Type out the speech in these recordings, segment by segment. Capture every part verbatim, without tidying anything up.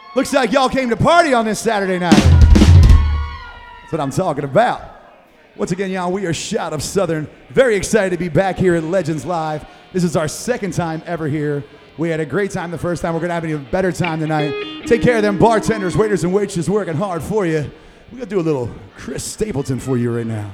Looks like y'all came to party on this Saturday night. That's what I'm talking about. Once again, y'all, we are Shout of Southern. Very excited to be back here at Legends Live. This is our second time ever here. We had a great time the first time. We're gonna have an even better time tonight. Take care of them bartenders, waiters, and waitresses working hard for you. We're gonna do a little Chris Stapleton for you right now.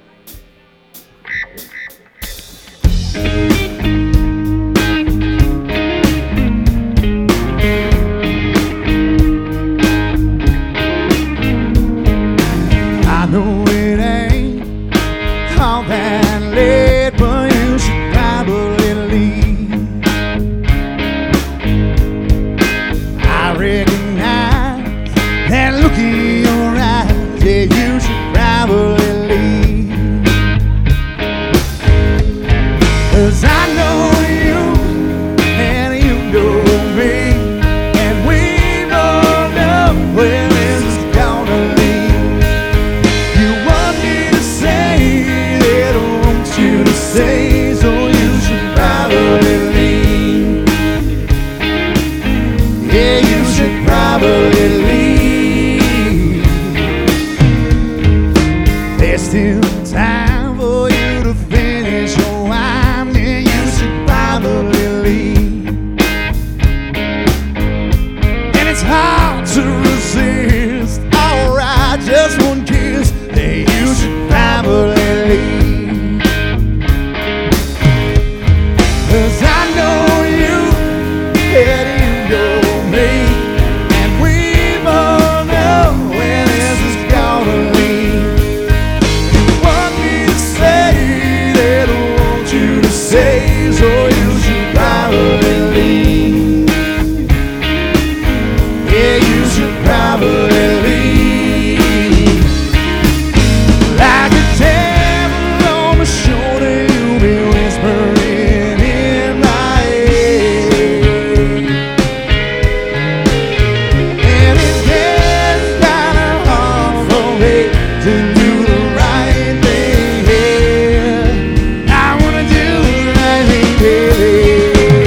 I know it ain't all that late, but you should probably leave. I recognize that look in your eyes, yeah, you should probably leave. 'Cause I know you, and you know me, and we both know where this is gonna lead. You want me to say that I want you to say, so you should probably leave. Yeah, you should probably leave. There's still time for you to finish your wine. Yeah, you should probably leave. And it's hard to resist. Alright, just one kiss. Yeah, you should probably leave. 'Cause I know you, and you know me, and we both know where this is gonna lead. You want me to say that I want you to say, so you should probably leave. Yeah, you should probably leave. Like a devil on my shoulder, you'll be whispering in my ear. And it's getting kinda hard for me to do the right thing. Yeah, I wanna do the right thing, baby.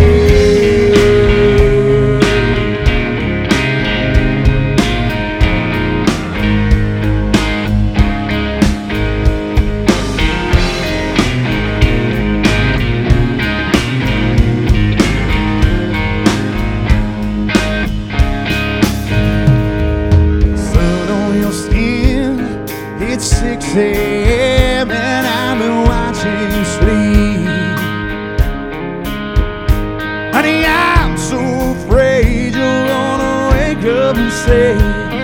Sun on your skin, it's six a m and I've been watching you sleep. Honey, I'm so afraid you're gonna wake up and say